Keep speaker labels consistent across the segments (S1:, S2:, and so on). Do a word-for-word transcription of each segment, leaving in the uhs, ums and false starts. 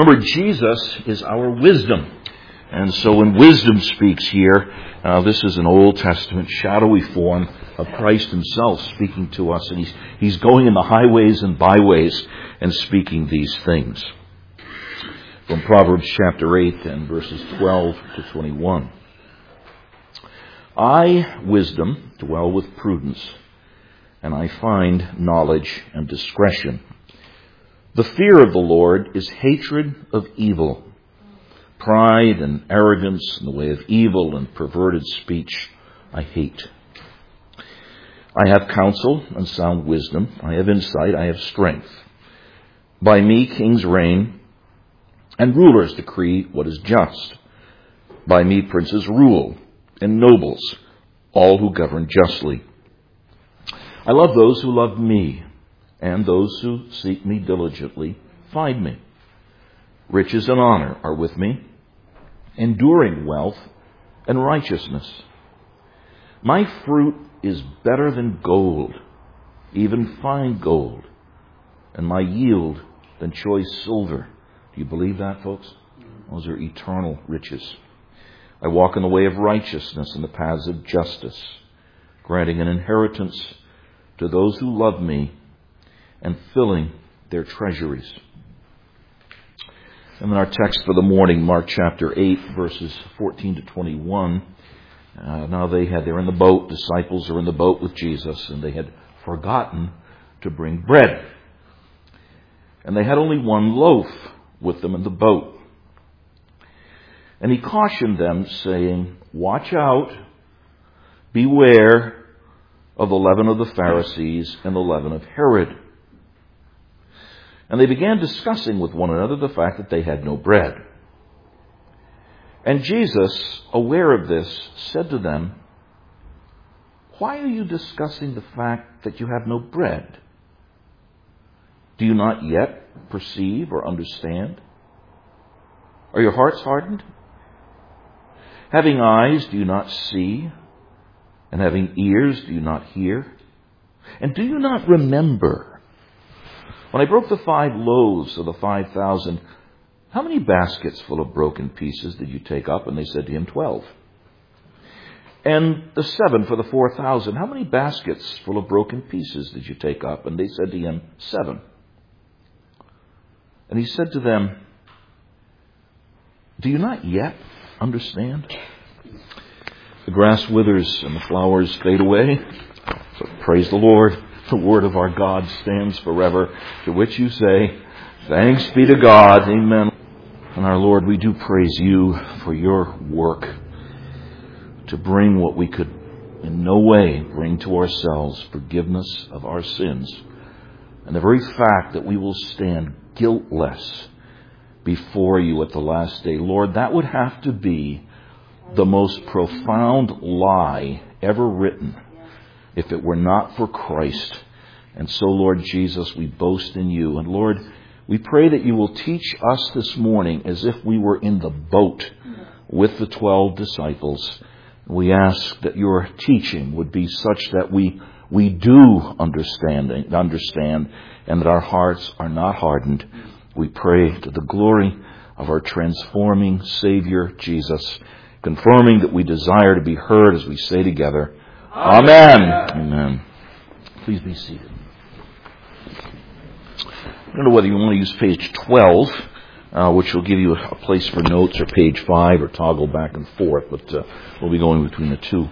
S1: Remember, Jesus is our wisdom. And so when wisdom speaks here, uh, this is an Old Testament shadowy form of Christ himself speaking to us. And he's, he's going in the highways and byways and speaking these things. From Proverbs chapter eight and verses twelve to twenty-one. I, wisdom, dwell with prudence, and I find knowledge and discretion. The fear of the Lord is hatred of evil. Pride and arrogance in the way of evil and perverted speech I hate. I have counsel and sound wisdom. I have insight. I have strength. By me kings reign, and rulers decree what is just. By me princes rule, and nobles, all who govern justly. I love those who love me, and those who seek me diligently find me. Riches and honor are with me, enduring wealth and righteousness. My fruit is better than gold, even fine gold, and my yield than choice silver. Do you believe that, folks? Those are eternal riches. I walk in the way of righteousness and the paths of justice, granting an inheritance to those who love me and filling their treasuries. And then our text for the morning, Mark chapter eight, verses fourteen to twenty-one. Uh, now they had, they're in the boat, disciples are in the boat with Jesus, and they had forgotten to bring bread. And they had only one loaf with them in the boat. And he cautioned them, saying, watch out, beware of the leaven of the Pharisees and the leaven of Herod. And they began discussing with one another the fact that they had no bread. And Jesus, aware of this, said to them, why are you discussing the fact that you have no bread? Do you not yet perceive or understand? Are your hearts hardened? Having eyes, do you not see? And having ears, do you not hear? And do you not remember? When I broke the five loaves of the five thousand, how many baskets full of broken pieces did you take up? And they said to him, twelve. And the seven for the four thousand, how many baskets full of broken pieces did you take up? And they said to him, seven. And he said to them, do you not yet understand? The grass withers and the flowers fade away. So praise the Lord. The word of our God stands forever. To which you say, thanks be to God. Amen. And our Lord, we do praise you for your work to bring what we could in no way bring to ourselves, forgiveness of our sins. And the very fact that we will stand guiltless before you at the last day. Lord, that would have to be the most profound lie ever written if it were not for Christ. And so, Lord Jesus, we boast in you. And Lord, we pray that you will teach us this morning as if we were in the boat with the twelve disciples. We ask that your teaching would be such that we we do understand, understand and that our hearts are not hardened. We pray to the glory of our transforming Savior, Jesus, confirming that we desire to be heard as we say together, Amen. Amen. Amen. Please be seated. I don't know whether you want to use page twelve, uh, which will give you a place for notes, or page five, or toggle back and forth, but uh, we'll be going between the two.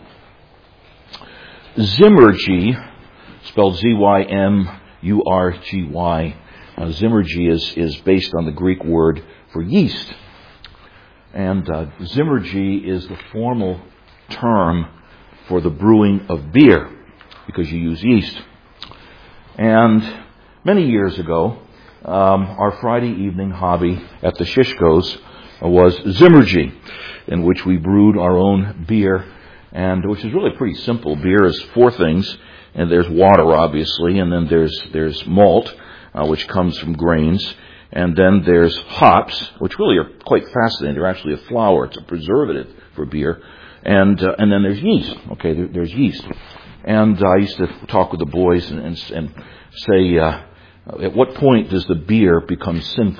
S1: Zymurgy, spelled Z Y M U R G Y, uh, Zymurgy is, is based on the Greek word for yeast. And uh, Zymurgy is the formal term for the brewing of beer, because you use yeast. And many years ago, um, our Friday evening hobby at the Shishko's was Zymurgy, in which we brewed our own beer, and which is really pretty simple. Beer is four things, and there's water, obviously, and then there's there's malt, uh, which comes from grains, and then there's hops, which really are quite fascinating. They're actually a flour. It's a preservative for beer. And uh, and then there's yeast. Okay, there, there's yeast. And uh, I used to talk with the boys and, and, and say, uh, at what point does the beer become sinful?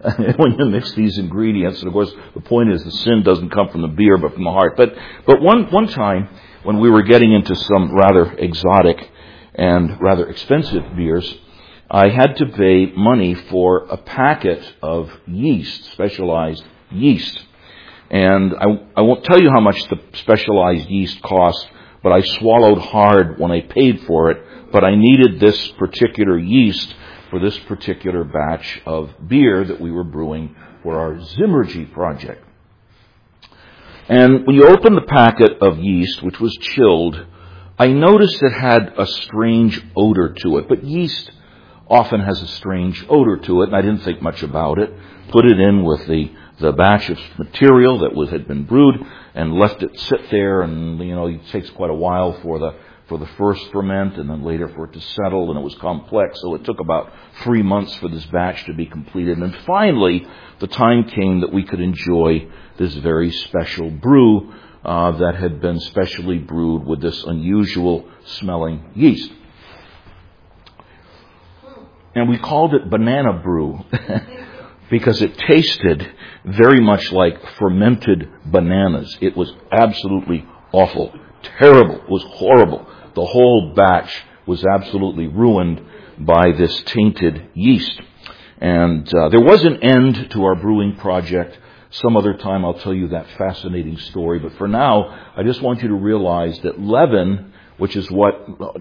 S1: when you mix these ingredients. And of course, the point is the sin doesn't come from the beer, but from the heart. But but one one time when we were getting into some rather exotic and rather expensive beers, I had to pay money for a packet of yeast, specialized yeast. And I, I won't tell you how much the specialized yeast cost, but I swallowed hard when I paid for it. But I needed this particular yeast for this particular batch of beer that we were brewing for our Zimmergy project. And when you open the packet of yeast, which was chilled, I noticed it had a strange odor to it. But yeast often has a strange odor to it, and I didn't think much about it. Put it in with the, the batch of material that was had been brewed and left it sit there, and you know, it takes quite a while for the for the first ferment and then later for it to settle, and it was complex, so it took about three months for this batch to be completed. And finally, the time came that we could enjoy this very special brew uh, that had been specially brewed with this unusual smelling yeast. And we called it banana brew because it tasted very much like fermented bananas. It was absolutely awful, terrible, it was horrible. The whole batch was absolutely ruined by this tainted yeast. And uh, there was an end to our brewing project. Some other time I'll tell you that fascinating story. But for now, I just want you to realize that leaven, which is what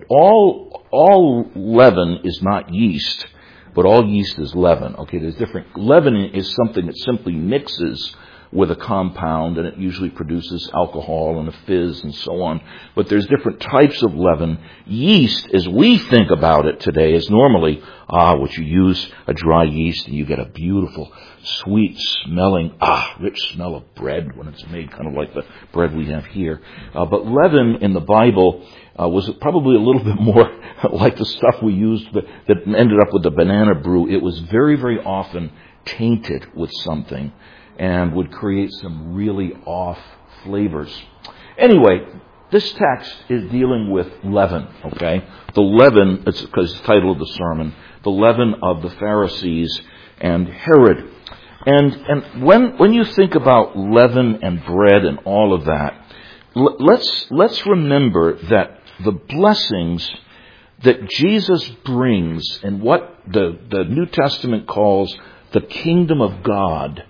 S1: all all leaven is not yeast, but all yeast is leaven. Okay, there's different. Leaven is something that simply mixes with a compound, and it usually produces alcohol and a fizz and so on. But there's different types of leaven. Yeast, as we think about it today, is normally ah, what you use a dry yeast and you get a beautiful, sweet smelling, ah, rich smell of bread when it's made, kind of like the bread we have here. Uh, but leaven in the Bible uh, was probably a little bit more like the stuff we used that, that ended up with the banana brew. It was very, very often tainted with something and would create some really off flavors. Anyway, this text is dealing with leaven, okay? The leaven, it's because it's the title of the sermon, the leaven of the Pharisees and Herod. And and when when you think about leaven and bread and all of that, l- let's let's remember that the blessings that Jesus brings and what the, the New Testament calls the kingdom of God,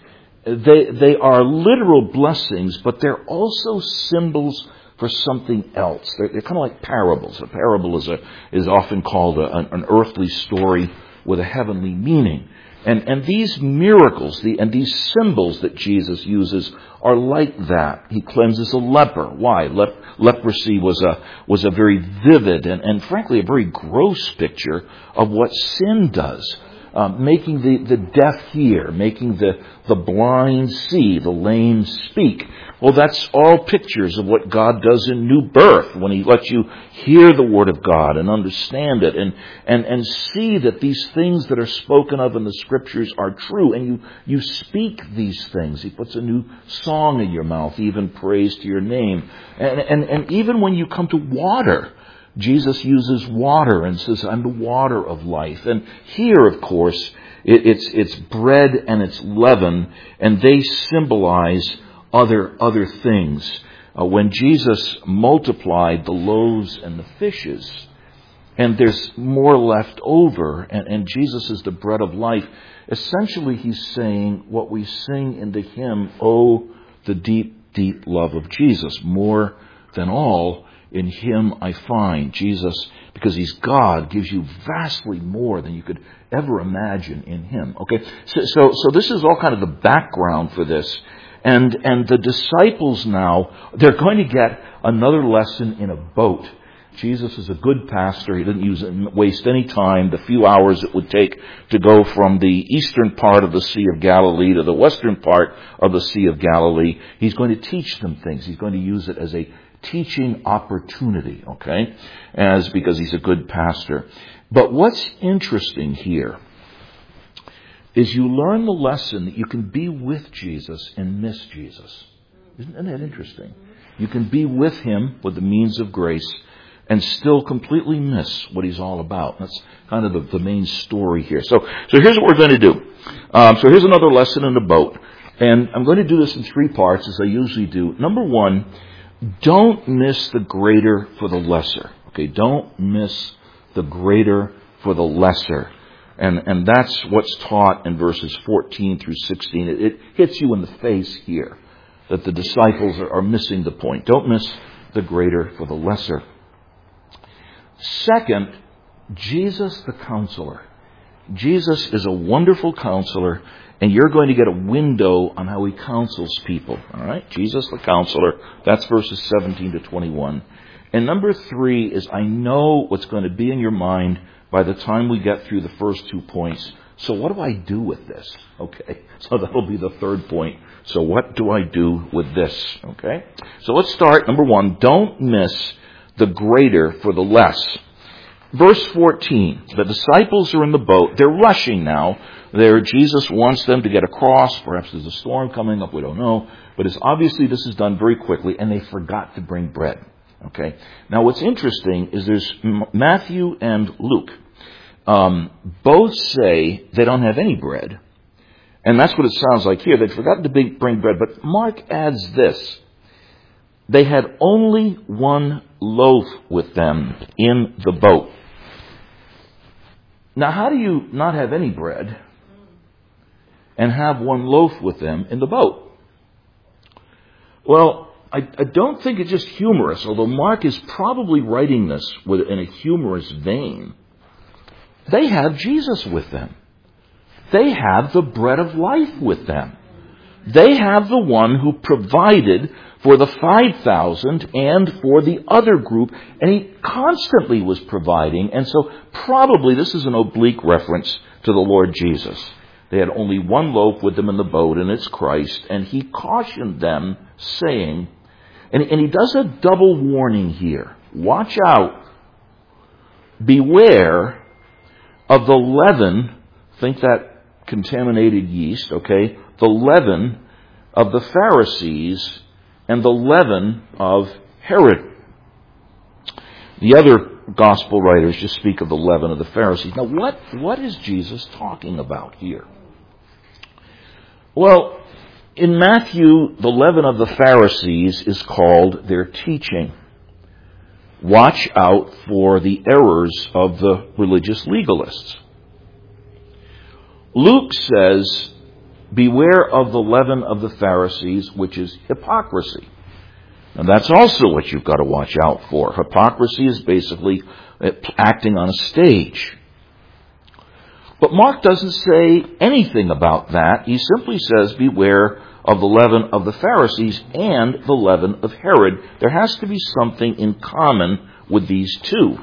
S1: They they are literal blessings, but they're also symbols for something else. They're, they're kind of like parables. A parable is a is often called a, an, an earthly story with a heavenly meaning. And and these miracles, the and these symbols that Jesus uses are like that. He cleanses a leper. Why? Lep, leprosy was a was a very vivid and, and frankly a very gross picture of what sin does. Um, making the, the deaf hear, making the, the blind see, the lame speak. Well, that's all pictures of what God does in new birth when He lets you hear the Word of God and understand it and, and, and see that these things that are spoken of in the Scriptures are true, and you, you speak these things. He puts a new song in your mouth, even praise to your name. And, and, and even when you come to water, Jesus uses water and says, I'm the water of life. And here, of course, it, it's it's bread and it's leaven, and they symbolize other other things. Uh, when Jesus multiplied the loaves and the fishes, and there's more left over, and, and Jesus is the bread of life, essentially He's saying what we sing in the hymn, Oh, the deep, deep love of Jesus, more than all. In Him I find. Jesus, because He's God, gives you vastly more than you could ever imagine in Him. Okay, so so, so this is all kind of the background for this. And and the disciples now, they're going to get another lesson in a boat. Jesus is a good pastor. He didn't use waste any time. The few hours it would take to go from the eastern part of the Sea of Galilee to the western part of the Sea of Galilee, He's going to teach them things. He's going to use it as a teaching opportunity, okay, as because He's a good pastor. But what's interesting here is you learn the lesson that you can be with Jesus and miss Jesus. Isn't that interesting? You can be with Him with the means of grace and still completely miss what He's all about. That's kind of the, the main story here. So, so here's what we're going to do. Um, so here's another lesson in the boat. And I'm going to do this in three parts, as I usually do. Number one, don't miss the greater for the lesser. Okay, don't miss the greater for the lesser. And and that's what's taught in verses fourteen through sixteen. It, it hits you in the face here that the disciples are, are missing the point. Don't miss the greater for the lesser. Second, Jesus the counselor. Jesus is a wonderful counselor, and you're going to get a window on how he counsels people. All right? Jesus the counselor. That's verses seventeen to twenty-one. And number three is, I know what's going to be in your mind by the time we get through the first two points. So what do I do with this? Okay. So that'll be the third point. So what do I do with this? Okay. So let's start. Number one, don't miss the greater for the less. Verse fourteen, the disciples are in the boat. They're rushing now. There, Jesus wants them to get across. Perhaps there's a storm coming up. We don't know. But it's obviously this is done very quickly, and they forgot to bring bread. Okay. Now, what's interesting is there's Matthew and Luke. Um, both say they don't have any bread. And that's what it sounds like here. They'd forgotten to bring bread. But Mark adds this. They had only one loaf with them in the boat. Now, how do you not have any bread and have one loaf with them in the boat? Well, I, I don't think it's just humorous, although Mark is probably writing this with, in a humorous vein. They have Jesus with them. They have the bread of life with them. They have the one who provided for the five thousand and for the other group, and he constantly was providing. And so probably this is an oblique reference to the Lord Jesus. They had only one loaf with them in the boat, and it's Christ. And he cautioned them, saying, and, and he does a double warning here. Watch out. Beware of the leaven. Think that contaminated yeast, okay? The leaven of the Pharisees and the leaven of Herod. The other gospel writers just speak of the leaven of the Pharisees. Now, what, what is Jesus talking about here? Well, in Matthew, the leaven of the Pharisees is called their teaching. Watch out for the errors of the religious legalists. Luke says, beware of the leaven of the Pharisees, which is hypocrisy. And that's also what you've got to watch out for. Hypocrisy is basically acting on a stage. But Mark doesn't say anything about that. He simply says, beware of the leaven of the Pharisees and the leaven of Herod. There has to be something in common with these two.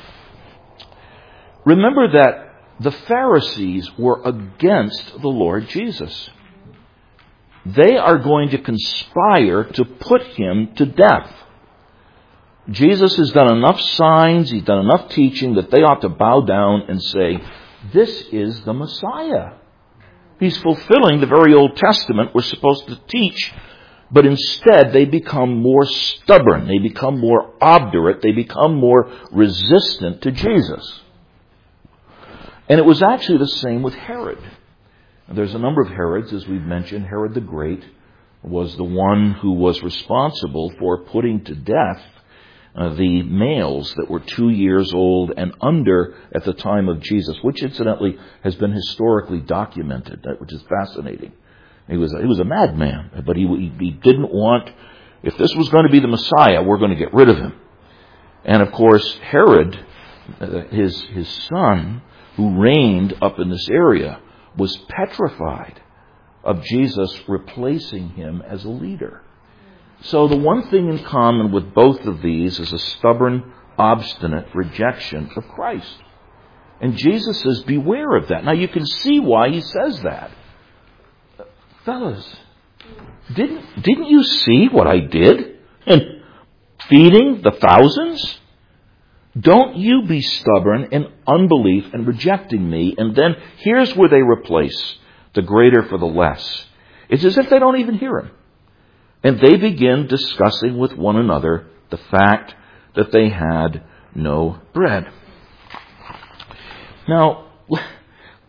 S1: Remember that the Pharisees were against the Lord Jesus. They are going to conspire to put him to death. Jesus has done enough signs, he's done enough teaching that they ought to bow down and say, this is the Messiah. He's fulfilling the very Old Testament we're supposed to teach, but instead they become more stubborn, they become more obdurate, they become more resistant to Jesus. And it was actually the same with Herod. There's a number of Herods, as we've mentioned. Herod the Great was the one who was responsible for putting to death uh, the males that were two years old and under at the time of Jesus, which incidentally has been historically documented, which is fascinating. He was, he was a madman, but he, he didn't want, if this was going to be the Messiah, we're going to get rid of him. And of course, Herod, uh, his, his son, who reigned up in this area, was petrified of Jesus replacing him as a leader. So the one thing in common with both of these is a stubborn, obstinate rejection of Christ. And Jesus says, beware of that. Now you can see why he says that. Fellas, didn't, didn't you see what I did in feeding the thousands? Don't you be stubborn in unbelief and rejecting me. And then here's where they replace the greater for the less. It's as if they don't even hear him. And they begin discussing with one another the fact that they had no bread. Now,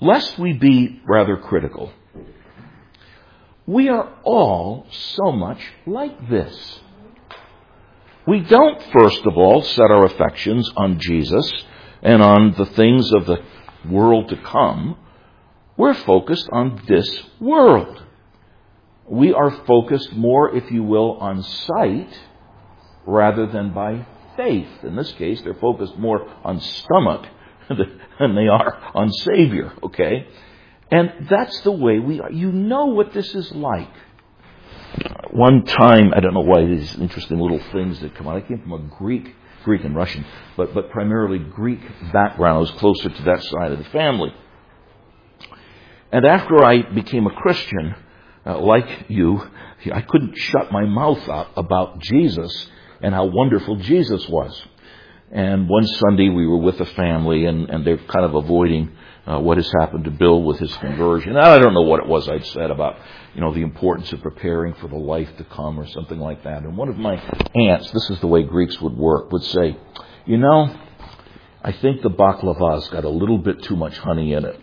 S1: lest we be rather critical, we are all so much like this. We don't, first of all, set our affections on Jesus and on the things of the world to come. We're focused on this world. We are focused more, if you will, on sight rather than by faith. In this case, they're focused more on stomach than they are on Savior, okay? And that's the way we are. You know what this is like. One time, I don't know why these interesting little things that come out. I came from a Greek, Greek and Russian, but, but primarily Greek background. I was closer to that side of the family. And after I became a Christian, uh, like you, I couldn't shut my mouth up about Jesus and how wonderful Jesus was. And one Sunday we were with a family, and, and they're kind of avoiding uh, what has happened to Bill with his conversion. I don't know what it was I'd said about, you know, the importance of preparing for the life to come or something like that. And one of my aunts, this is the way Greeks would work, would say, you know, I think the baklava's got a little bit too much honey in it.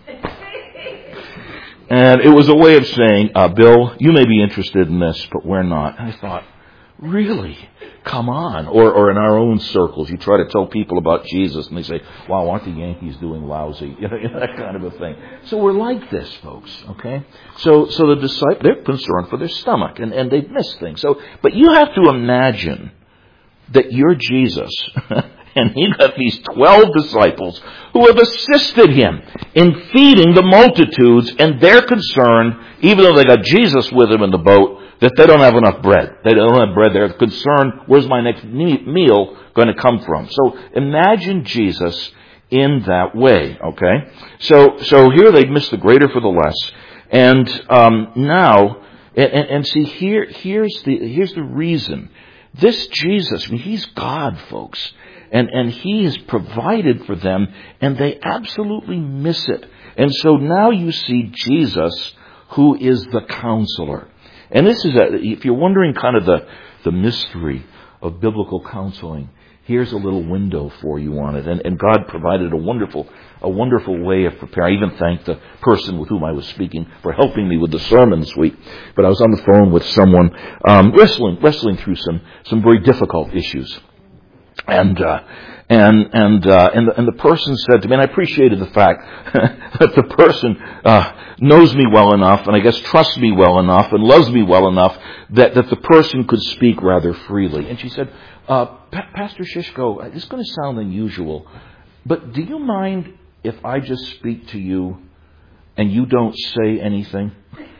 S1: And it was a way of saying, uh, Bill, you may be interested in this, but we're not. And I thought, really? Come on. Or, or in our own circles, you try to tell people about Jesus and they say, wow, aren't the Yankees doing lousy? You know, that kind of a thing. So we're like this, folks, okay? So, so the disciples, they're concerned for their stomach and, and they miss things. So, but you have to imagine that you're Jesus and he got these twelve disciples who have assisted him in feeding the multitudes, and they're concerned, even though they got Jesus with them in the boat, that they don't have enough bread. They don't have bread. They're concerned, where's my next meal going to come from? So imagine Jesus in that way, okay? So so here they miss the greater for the less. And um, now, and, and see, here here's the here's the reason. This Jesus, I mean, he's God, folks. And, and he has provided for them, and they absolutely miss it. And so now you see Jesus, who is the counselor. And this is, a, if you're wondering kind of the, the mystery of biblical counseling, here's a little window for you on it. And, and God provided a wonderful, a wonderful way of preparing. I even thanked the person with whom I was speaking for helping me with the sermon this week. But I was on the phone with someone, um, wrestling, wrestling through some, some very difficult issues. And, uh, and, and, uh, and, the, and the person said to me, and I appreciated the fact that the person, uh, knows me well enough, and I guess trusts me well enough, and loves me well enough, that, that the person could speak rather freely. And she said, uh, pa- Pastor Shishko, this is going to sound unusual, but do you mind if I just speak to you and you don't say anything?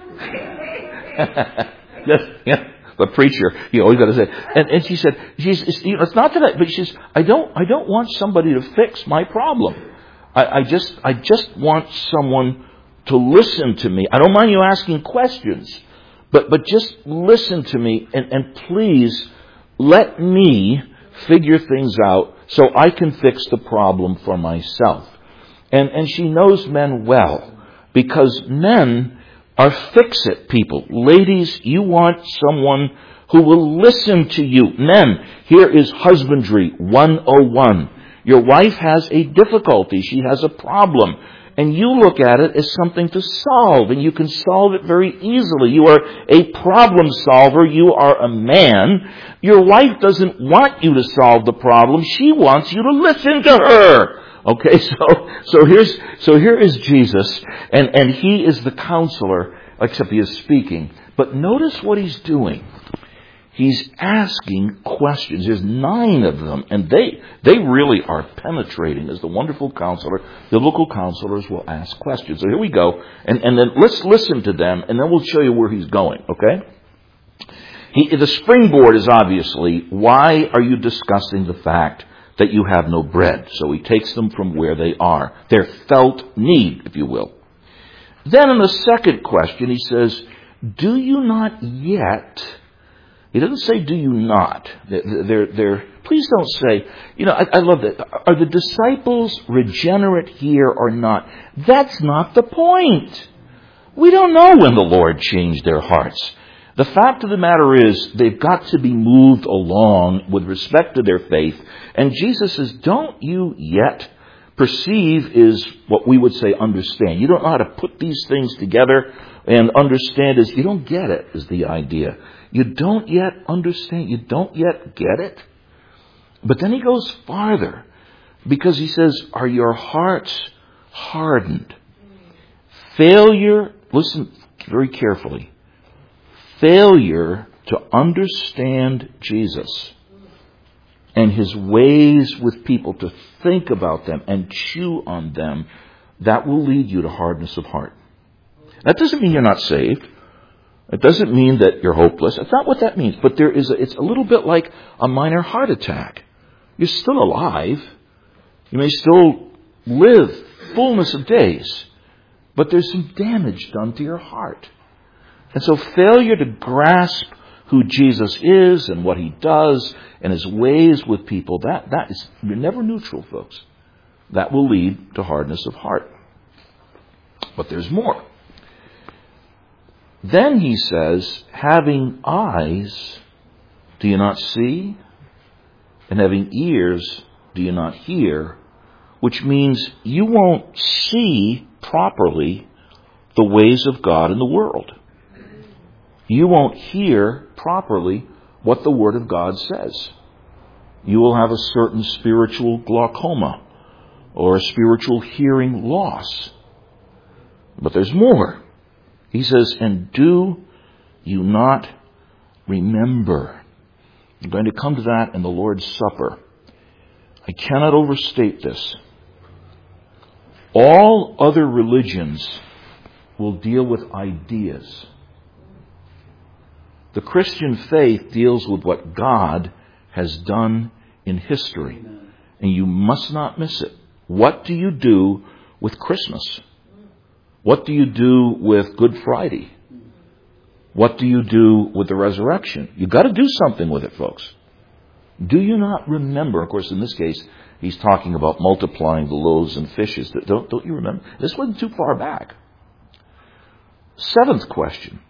S1: Yes, yeah. The preacher, you always got to say. And, and she said, she's, it's, you know, it's not that I, but she says, I don't, I don't want somebody to fix my problem. I, I just, I just want someone to listen to me. I don't mind you asking questions, but, but just listen to me and, and please let me figure things out so I can fix the problem for myself. And, and she knows men well, because men are fix-it people. Ladies, you want someone who will listen to you. Men, here is husbandry one oh one. Your wife has a difficulty. She has a problem. And you look at it as something to solve. And you can solve it very easily. You are a problem solver. You are a man. Your wife doesn't want you to solve the problem. She wants you to listen to her. Okay, so so here's so here is Jesus, and, and he is the counselor, except he is speaking. But notice what he's doing. He's asking questions. There's nine of them, and they they really are penetrating. As the wonderful counselor, biblical counselors will ask questions. So here we go, and, and then let's listen to them, and then we'll show you where he's going, okay? He, the springboard is obviously, why are you discussing the fact that you have no bread? So he takes them from where they are, their felt need, if you will. Then in the second question, he says, do you not yet... He doesn't say, do you not? They're, they're, they're, please don't say, you know, I, I love that. Are the disciples regenerate here or not? That's not the point. We don't know when the Lord changed their hearts. The fact of the matter is, they've got to be moved along with respect to their faith. And Jesus says, don't you yet Perceive is what we would say understand. You don't know how to put these things together, and understand is you don't get it, is the idea. You don't yet understand. You don't yet get it. But then he goes farther, because he says, are your hearts hardened? Failure, listen very carefully, failure to understand Jesus and His ways with people, to think about them and chew on them, that will lead you to hardness of heart. That doesn't mean you're not saved. It doesn't mean that you're hopeless. That's not what that means. But there is a, it's a little bit like a minor heart attack. You're still alive. You may still live fullness of days. But there's some damage done to your heart. And so failure to grasp who Jesus is and what He does and His ways with people, that, that is, you're never neutral, folks. That will lead to hardness of heart. But there's more. Then he says, having eyes, do you not see? And having ears, do you not hear? Which means you won't see properly the ways of God in the world. You won't hear properly what the Word of God says. You will have a certain spiritual glaucoma or a spiritual hearing loss. But there's more. He says, and do you not remember? I'm going to come to that in the Lord's Supper. I cannot overstate this. All other religions will deal with ideas. The Christian faith deals with what God has done in history. And you must not miss it. What do you do with Christmas? What do you do with Good Friday? What do you do with the resurrection? You've got to do something with it, folks. Do you not remember? Of course, in this case, he's talking about multiplying the loaves and fishes. Don't, don't you remember? This wasn't too far back. Seventh question.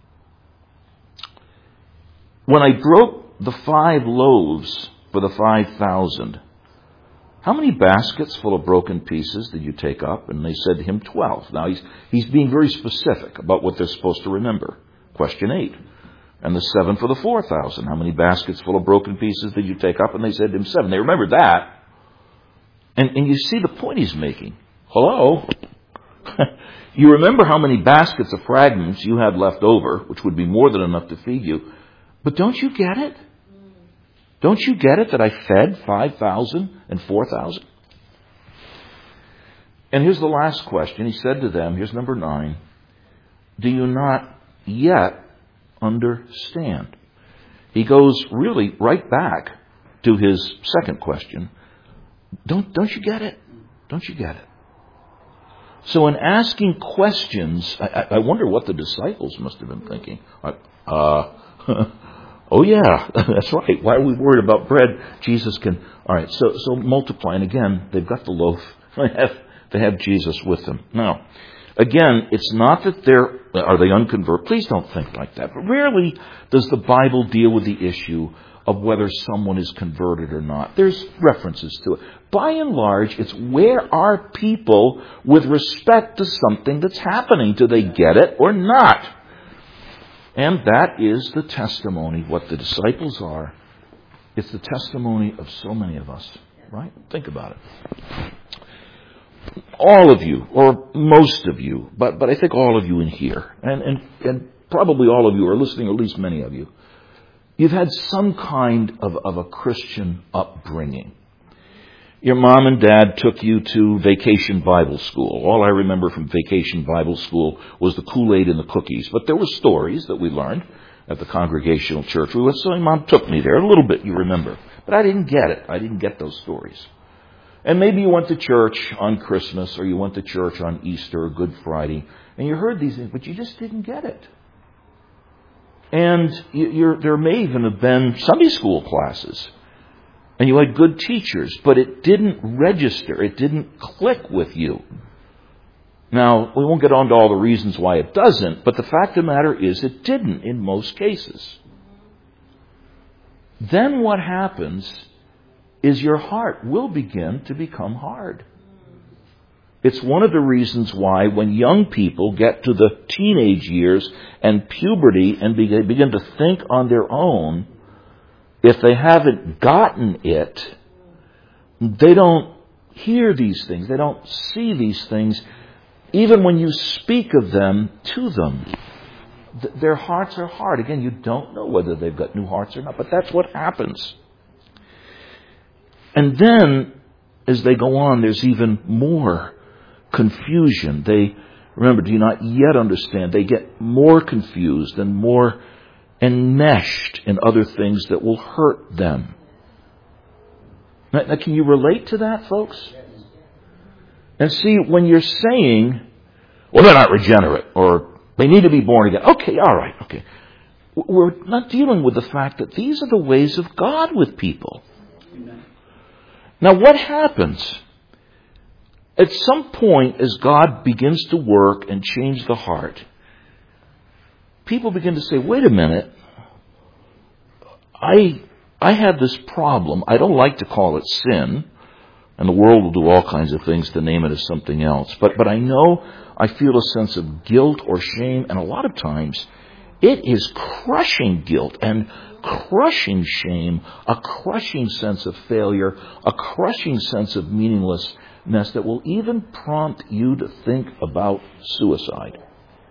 S1: When I broke the five loaves for the five thousand, how many baskets full of broken pieces did you take up? And they said to him, twelve. Now, he's, he's being very specific about what they're supposed to remember. Question eight. And the seven for the four thousand. How many baskets full of broken pieces did you take up? And they said to him, seven. They remembered that. And, and you see the point he's making. Hello? You remember how many baskets of fragments you had left over, which would be more than enough to feed you. But don't you get it? Don't you get it that I fed five thousand and four thousand? And here's the last question. He said to them, here's number nine, do you not yet understand? He goes really right back to his second question. Don't, don't you get it? Don't you get it? So in asking questions, I, I wonder what the disciples must have been thinking. Uh, oh yeah, that's right. Why are we worried about bread? Jesus can. All right, so so multiply. And again, they've got the loaf. They have, they have Jesus with them. Now, again, it's not that they're, are they unconverted? Please don't think like that. But rarely does the Bible deal with the issue of whether someone is converted or not. There's references to it. By and large, it's where are people with respect to something that's happening? Do they get it or not? And that is the testimony. What the disciples are, it's the testimony of so many of us. Right? Think about it. All of you, or most of you, but, but I think all of you in here, and, and, and probably all of you are listening, or at least many of you, you've had some kind of, of a Christian upbringing. Your mom and dad took you to Vacation Bible School. All I remember from Vacation Bible School was the Kool-Aid and the cookies. But there were stories that we learned at the Congregational Church. We went, so my mom took me there. A little bit, you remember. But I didn't get it. I didn't get those stories. And maybe you went to church on Christmas, or you went to church on Easter or Good Friday, and you heard these things, but you just didn't get it. And you're, there may even have been Sunday school classes. And you had good teachers, but it didn't register. It didn't click with you. Now, we won't get on to all the reasons why it doesn't, but the fact of the matter is it didn't in most cases. Then what happens is your heart will begin to become hard. It's one of the reasons why when young people get to the teenage years and puberty and begin to think on their own, if they haven't gotten it, they don't hear these things. They don't see these things, even when you speak of them to them. Th- their hearts are hard. Again, you don't know whether they've got new hearts or not, but that's what happens. And then, as they go on, there's even more confusion. They, remember, do not yet understand. They get more confused and more enmeshed in other things that will hurt them. Now, now, can you relate to that, folks? And see, when you're saying, well, they're not regenerate, or they need to be born again. Okay, all right, okay. We're not dealing with the fact that these are the ways of God with people. Amen. Now, what happens? At some point, as God begins to work and change the heart, people begin to say, wait a minute, I I have this problem. I don't like to call it sin, and the world will do all kinds of things to name it as something else. But but I know I feel a sense of guilt or shame, and a lot of times it is crushing guilt and crushing shame, a crushing sense of failure, a crushing sense of meaninglessness that will even prompt you to think about suicide.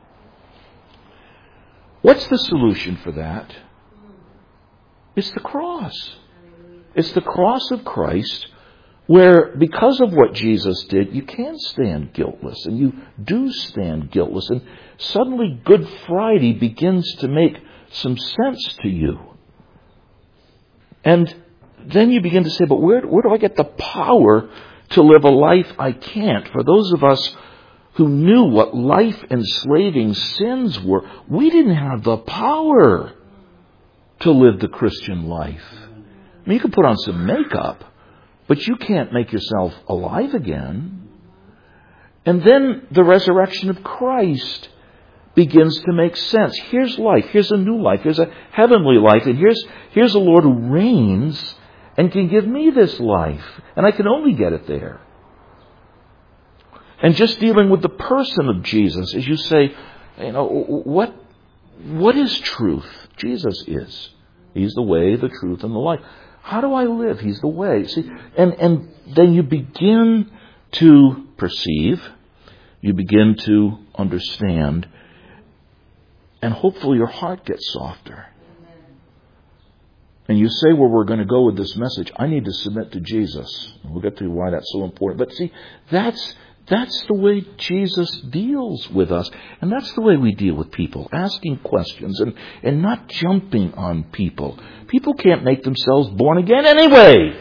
S1: What's the solution for that? It's the cross. It's the cross of Christ, where because of what Jesus did, you can stand guiltless, and you do stand guiltless, and suddenly Good Friday begins to make some sense to you. And then you begin to say, but where, where do I get the power to live a life I can't? For those of us who knew what life-enslaving sins were, we didn't have the power to live the Christian life. I mean, you can put on some makeup, but you can't make yourself alive again. And then the resurrection of Christ begins to make sense. Here's life. Here's a new life. Here's a heavenly life. And here's, here's a Lord who reigns and can give me this life. And I can only get it there. And just dealing with the person of Jesus, as you say, you know, what, what is truth? Jesus is. He's the way, the truth, and the life. How do I live? He's the way. See, and, and then you begin to perceive, you begin to understand, and hopefully your heart gets softer. And you say, well, we're going to go with this message. I need to submit to Jesus. And we'll get to why that's so important. But see, that's that's the way Jesus deals with us. And that's the way we deal with people, asking questions and, and not jumping on people. People can't make themselves born again anyway.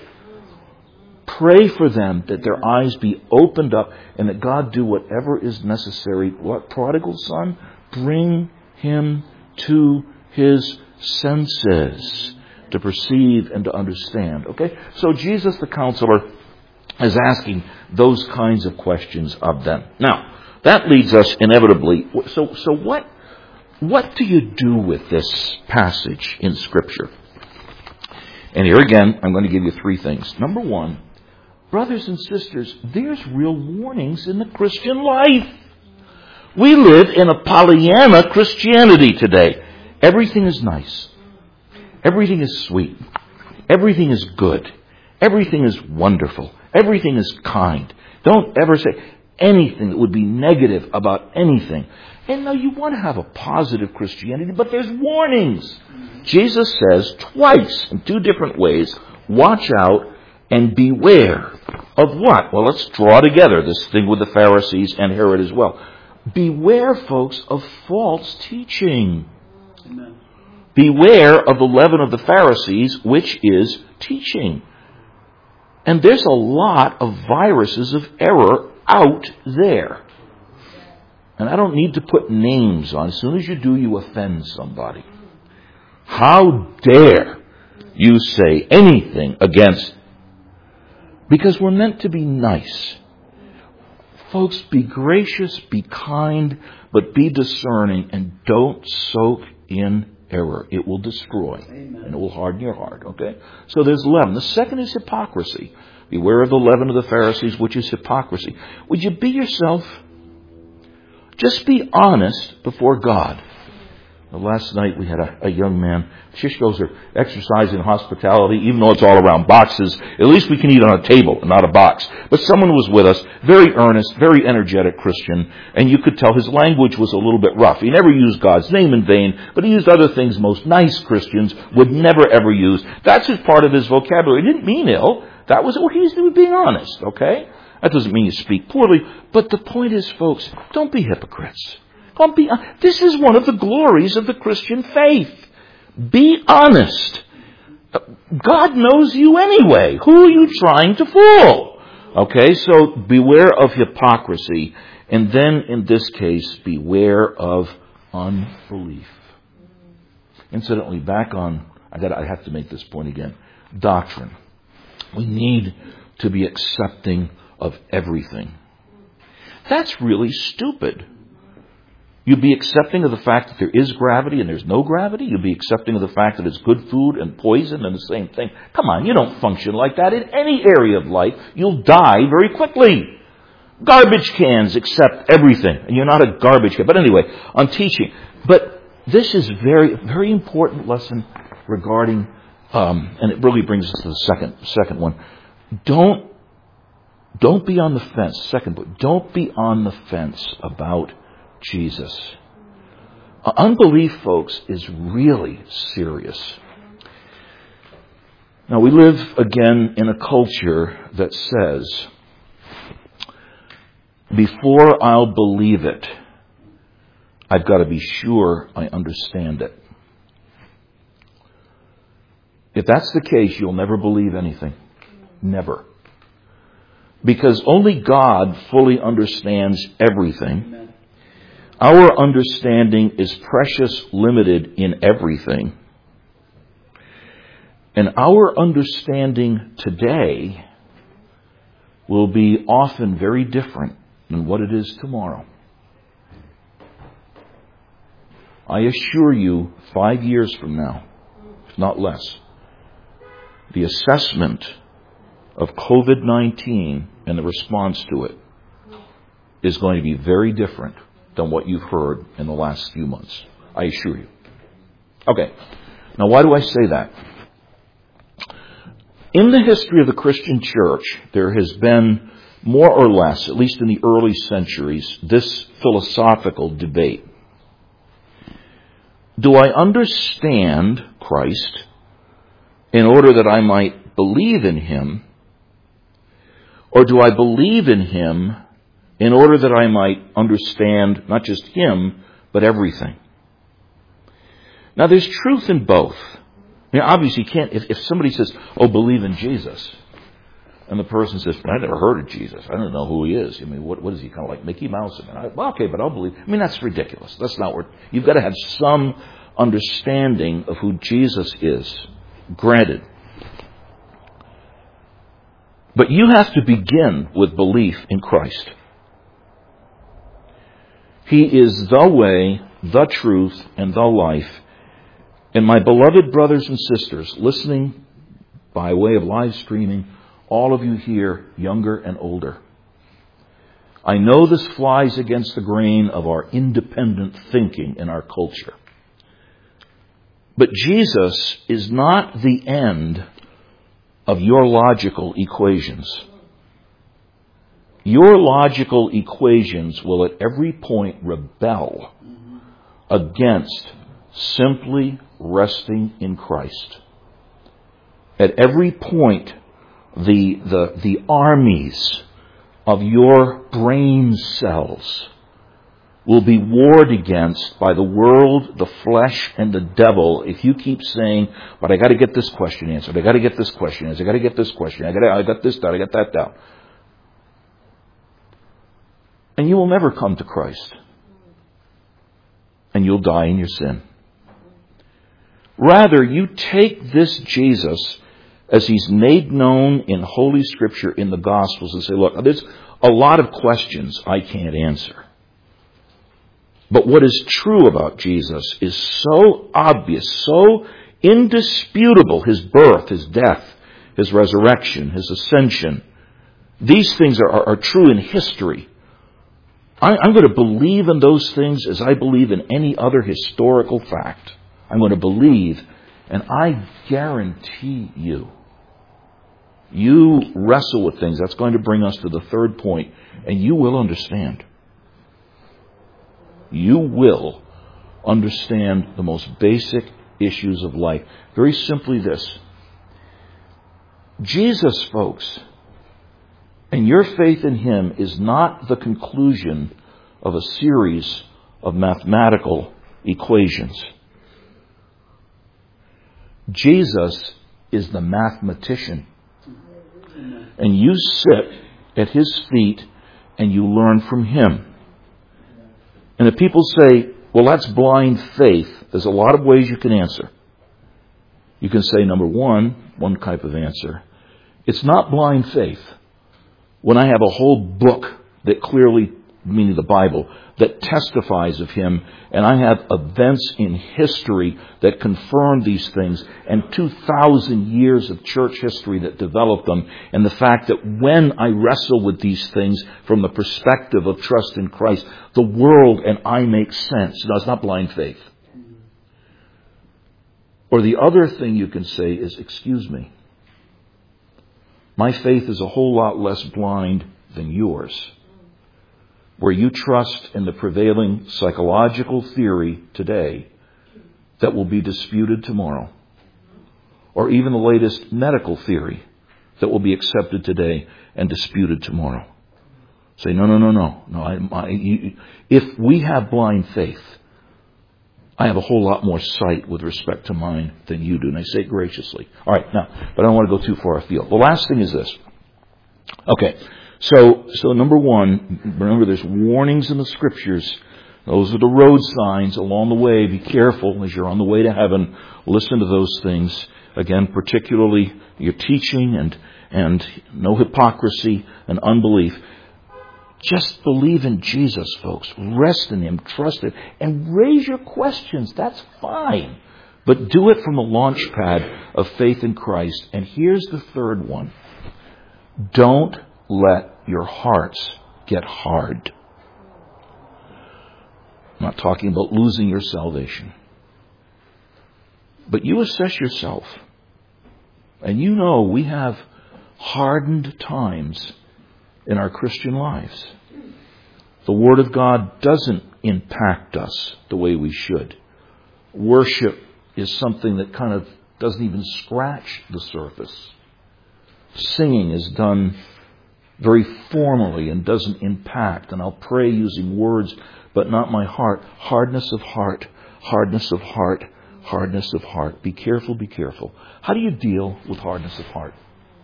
S1: Pray for them that their eyes be opened up and that God do whatever is necessary. What, prodigal son? Bring him to his senses to perceive and to understand. Okay? So Jesus the counselor is asking those kinds of questions of them. Now, that leads us inevitably. So, so what, what do you do with this passage in Scripture? And here again, I'm going to give you three things. Number one, brothers and sisters, there's real warnings in the Christian life. We live in a Pollyanna Christianity today. Everything is nice. Everything is sweet. Everything is good. Everything is wonderful. Everything is kind. Don't ever say anything that would be negative about anything. And now you want to have a positive Christianity, but there's warnings. Jesus says twice in two different ways, watch out and beware of what? Well, let's draw together this thing with the Pharisees and Herod as well. Beware, folks, of false teaching. Amen. Beware of the leaven of the Pharisees, which is teaching. And there's a lot of viruses of error out there. And I don't need to put names on. As soon as you do, you offend somebody. How dare you say anything against? Because we're meant to be nice. Folks, be gracious, be kind, but be discerning and don't soak in error. It will destroy. Amen. And it will harden your heart. Okay? So there's leaven. The second is hypocrisy. Beware of the leaven of the Pharisees, which is hypocrisy. Would you be yourself? Just be honest before God. Well, last night we had a, a young man. Shishkos are exercising hospitality, even though it's all around boxes. At least we can eat on a table and not a box. But someone was with us, very earnest, very energetic Christian, and you could tell his language was a little bit rough. He never used God's name in vain, but he used other things most nice Christians would never ever use. That's just part of his vocabulary. He didn't mean ill. That was what he was being honest, okay? That doesn't mean you speak poorly. But the point is, folks, don't be hypocrites. Don't be, this is one of the glories of the Christian faith. Be honest. God knows you anyway. Who are you trying to fool? Okay, so beware of hypocrisy. And then, in this case, beware of unbelief. Incidentally, back on, I got, I have to make this point again. Doctrine. We need to be accepting of everything. That's really stupid. You'd be accepting of the fact that there is gravity and there's no gravity. You'd be accepting of the fact that it's good food and poison and the same thing. Come on, you don't function like that in any area of life. You'll die very quickly. Garbage cans accept everything, and you're not a garbage can. But anyway, on teaching. But this is very, very important lesson regarding, um, and it really brings us to the second, second one. Don't, don't be on the fence. Second book. Don't be on the fence about Jesus. Uh, unbelief, folks, is really serious. Now, we live, again, in a culture that says, before I'll believe it, I've got to be sure I understand it. If that's the case, you'll never believe anything. Never. Because only God fully understands everything. Our understanding is precious, limited in everything. And our understanding today will be often very different than what it is tomorrow. I assure you, five years from now, if not less, the assessment of covid nineteen and the response to it is going to be very different than what you've heard in the last few months. I assure you. Okay. Now, why do I say that? In the history of the Christian church, there has been more or less, at least in the early centuries, this philosophical debate. Do I understand Christ in order that I might believe in Him? Or do I believe in Him in order that I might understand not just Him, but everything? Now, there's truth in both. I mean, obviously, you can't, if, if somebody says, oh, believe in Jesus, and the person says, I never heard of Jesus. I don't know who He is. I mean, what, what is He, kind of like Mickey Mouse? I mean, I, well, okay, but I'll believe. I mean, that's ridiculous. That's not what, you've got to have some understanding of who Jesus is. Granted. But you have to begin with belief in Christ. He is the way, the truth, and the life. And my beloved brothers and sisters, listening by way of live streaming, all of you here, younger and older, I know this flies against the grain of our independent thinking in our culture. But Jesus is not the end of your logical equations. Your logical equations will at every point rebel against simply resting in Christ. At every point, the, the, the armies of your brain cells will be warred against by the world, the flesh, and the devil if you keep saying, but I got to get this question answered, I got to get this question answered, I got to get this question, I got I got this down, I got that down. And you will never come to Christ. And you'll die in your sin. Rather, you take this Jesus as He's made known in Holy Scripture in the Gospels and say, look, there's a lot of questions I can't answer. But what is true about Jesus is so obvious, so indisputable, His birth, His death, His resurrection, His ascension. These things are, are, are true in history. I, I'm going to believe in those things as I believe in any other historical fact. I'm going to believe, and I guarantee you, you wrestle with things. That's going to bring us to the third point, and you will understand. You will understand the most basic issues of life. Very simply this. Jesus, folks, and your faith in Him is not the conclusion of a series of mathematical equations. Jesus is the mathematician. And you sit at His feet and you learn from Him. And if people say, well, that's blind faith, there's a lot of ways you can answer. You can say, number one, one type of answer, it's not blind faith. When I have a whole book that clearly, meaning the Bible, that testifies of Him, and I have events in history that confirm these things, and two thousand years of church history that develop them, and the fact that when I wrestle with these things from the perspective of trust in Christ, the world and I make sense. No, it's not blind faith. Or the other thing you can say is, excuse me, my faith is a whole lot less blind than yours, where you trust in the prevailing psychological theory today that will be disputed tomorrow, or even the latest medical theory that will be accepted today and disputed tomorrow. Say, no, no, no, no. no. I, I, you, if we have blind faith, I have a whole lot more sight with respect to mine than you do. And I say it graciously. All right, now, but I don't want to go too far afield. The last thing is this. Okay, so so number one, remember there's warnings in the Scriptures. Those are the road signs along the way. Be careful as you're on the way to heaven. Listen to those things. Again, particularly your teaching and and no hypocrisy and unbelief. Just believe in Jesus, folks. Rest in Him. Trust Him. And raise your questions. That's fine. But do it from the launch pad of faith in Christ. And here's the third one. Don't let your hearts get hard. I'm not talking about losing your salvation. But you assess yourself. And you know we have hardened times in our Christian lives. The Word of God doesn't impact us the way we should. Worship is something that kind of doesn't even scratch the surface. Singing is done very formally and doesn't impact. And I'll pray using words, but not my heart. Hardness of heart, hardness of heart, hardness of heart. Be careful, be careful. How do you deal with hardness of heart?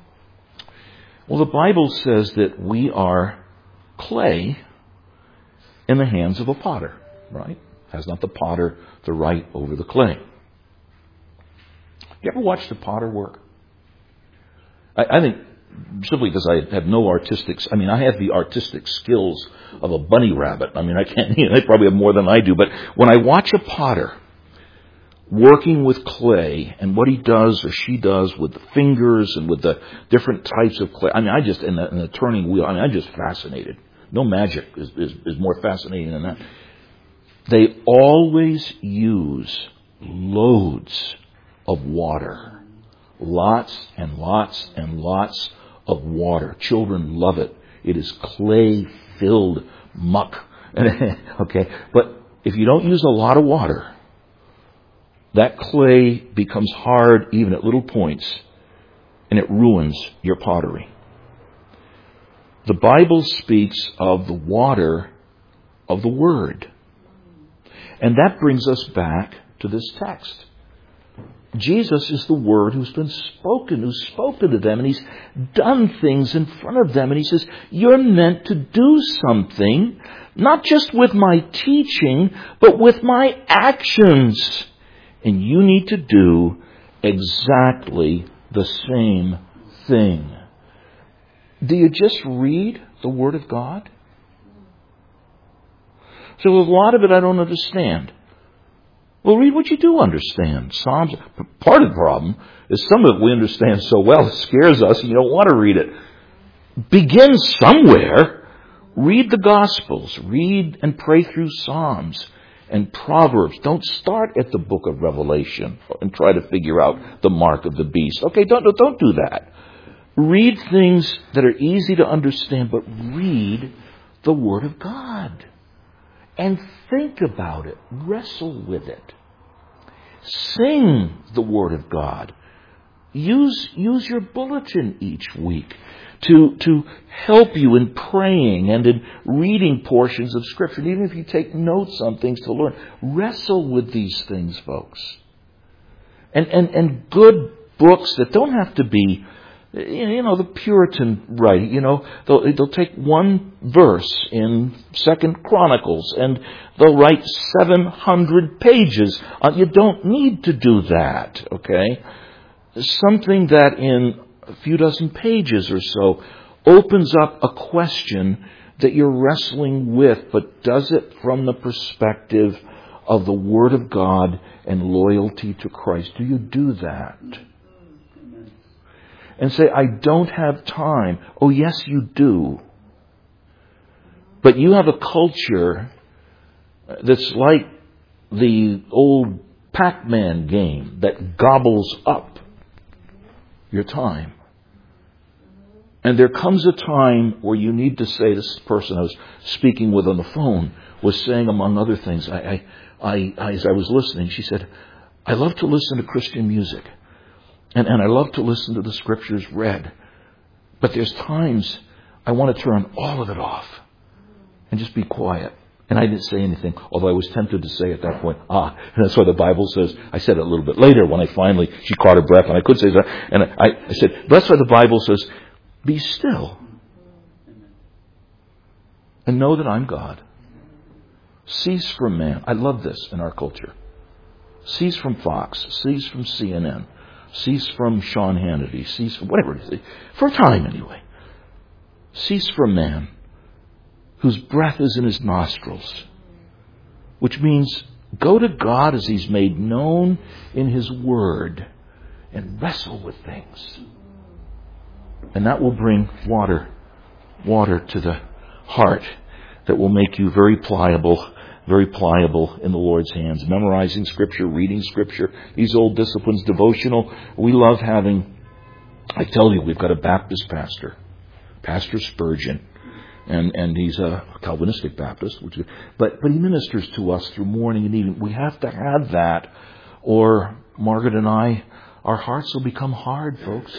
S1: Well, the Bible says that we are clay in the hands of a potter, right? Has not the potter the right over the clay? You ever watch the potter work? I, I think simply because I have no artistic, I mean, I have the artistic skills of a bunny rabbit. I mean, I can't, you know, they probably have more than I do. But when I watch a potter working with clay and what he does or she does with the fingers and with the different types of clay, I mean, I just, in the, in the turning wheel, I mean, I'm just fascinated. No magic is, is, is more fascinating than that. They always use loads of water. Lots and lots and lots of water. Children love it. It is clay-filled muck. Okay, but if you don't use a lot of water, that clay becomes hard even at little points, and it ruins your pottery. The Bible speaks of the water of the Word. And that brings us back to this text. Jesus is the Word who's been spoken, who's spoken to them, and He's done things in front of them. And He says, you're meant to do something, not just with my teaching, but with my actions. And you need to do exactly the same thing. Do you just read the Word of God? So a lot of it I don't understand. Well, read what you do understand. Psalms, part of the problem is some of it we understand so well it scares us and you don't want to read it. Begin somewhere. Read the Gospels. Read and pray through Psalms and Proverbs. Don't start at the book of Revelation and try to figure out the mark of the beast. Okay, don't, don't do that. Read things that are easy to understand, but read the Word of God. And think about it. Wrestle with it. Sing the Word of God. Use, use your bulletin each week to, to help you in praying and in reading portions of Scripture. And even if you take notes on things to learn, wrestle with these things, folks. And, and, and good books that don't have to be, you know, the Puritan writing, you know, they'll, they'll take one verse in Second Chronicles and they'll write seven hundred pages. Uh, you don't need to do that, okay? Something that in a few dozen pages or so opens up a question that you're wrestling with, but does it from the perspective of the Word of God and loyalty to Christ. Do you do that? And say, I don't have time. Oh, yes, you do. But you have a culture that's like the old Pac-Man game that gobbles up your time. And there comes a time where you need to say, this person I was speaking with on the phone was saying, among other things, I, I, I, as I was listening, she said, I love to listen to Christian music. And, and I love to listen to the Scriptures read. But there's times I want to turn all of it off and just be quiet. And I didn't say anything, although I was tempted to say at that point, ah, and that's why the Bible says, I said it a little bit later when I finally, she caught her breath and I could say that. And I, I said, that's why the Bible says, be still and know that I'm God. Cease from man. I love this in our culture. Cease from Fox. Cease from C N N. Cease from Sean Hannity. Cease from whatever it is. For a time anyway. Cease from man whose breath is in his nostrils. Which means go to God as He's made known in His Word and wrestle with things. And that will bring water, water to the heart that will make you very pliable, very pliable in the Lord's hands. Memorizing Scripture, reading Scripture, these old disciplines, devotional. We love having, I tell you, we've got a Baptist pastor, Pastor Spurgeon. And and he's a Calvinistic Baptist, which is, but but he ministers to us through morning and evening. We have to have that, or Margaret and I, our hearts will become hard, folks.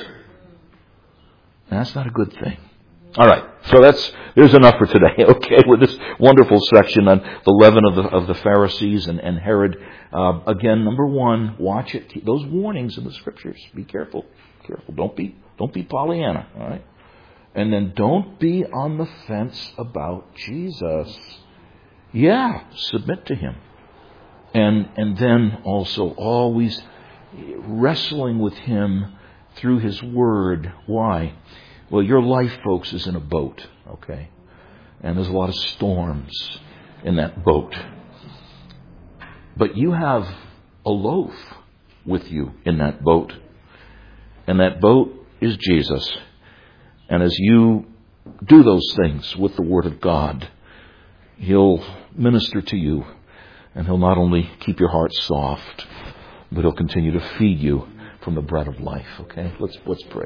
S1: And that's not a good thing. All right, so that's there's enough for today. Okay, with this wonderful section on the leaven of the of the Pharisees and and Herod. Uh, again, number one, watch it. Keep those warnings in the Scriptures. Be careful, careful. Don't be don't be Pollyanna. All right. And then don't be on the fence about Jesus. Yeah, submit to Him. And and then also always wrestling with Him through His Word. Why? Well, your life, folks, is in a boat, okay? And there's a lot of storms in that boat. But you have a loaf with you in that boat. And that boat is Jesus. And as you do those things with the Word of God, He'll minister to you. And He'll not only keep your heart soft, but He'll continue to feed you from the bread of life. Okay? Let's, let's pray.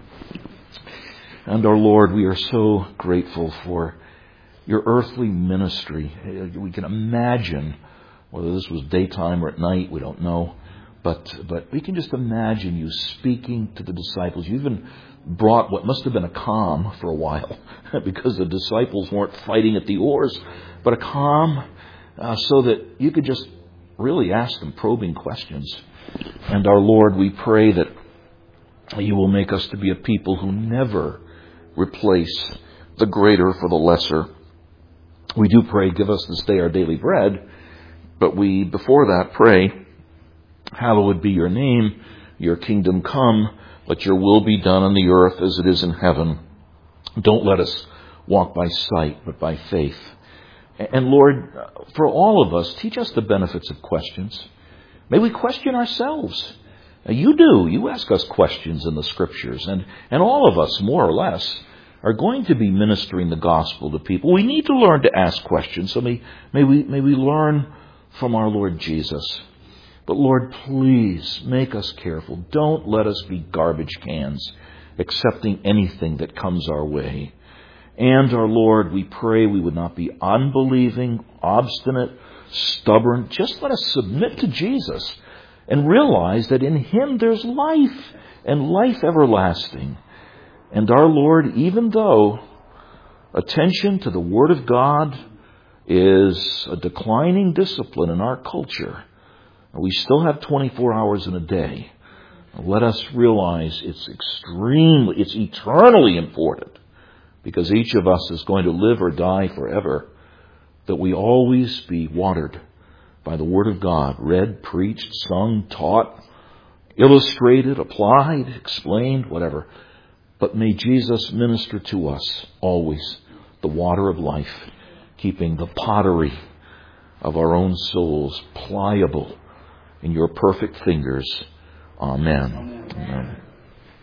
S1: And our Lord, we are so grateful for your earthly ministry. We can imagine, whether this was daytime or at night, we don't know. But but we can just imagine you speaking to the disciples. You even brought what must have been a calm for a while because the disciples weren't fighting at the oars, but a calm uh, so that you could just really ask them probing questions. And our Lord, we pray that you will make us to be a people who never replace the greater for the lesser. We do pray, give us this day our daily bread, but we before that pray, hallowed be your name, your kingdom come, let your will be done on the earth as it is in heaven. Don't let us walk by sight, but by faith. And Lord, for all of us, teach us the benefits of questions. May we question ourselves. Now, you do. You ask us questions in the Scriptures. And, and all of us, more or less, are going to be ministering the gospel to people. We need to learn to ask questions. So may, may, we, may we learn from our Lord Jesus. But Lord, please make us careful. Don't let us be garbage cans, accepting anything that comes our way. And our Lord, we pray we would not be unbelieving, obstinate, stubborn. Just let us submit to Jesus and realize that in Him there's life and life everlasting. And our Lord, even though attention to the Word of God is a declining discipline in our culture, we still have twenty-four hours in a day. Let us realize it's extremely, it's eternally important, because each of us is going to live or die forever, that we always be watered by the Word of God, read, preached, sung, taught, illustrated, applied, explained, whatever. But may Jesus minister to us always the water of life, keeping the pottery of our own souls pliable in your perfect fingers. Amen. Amen. Amen.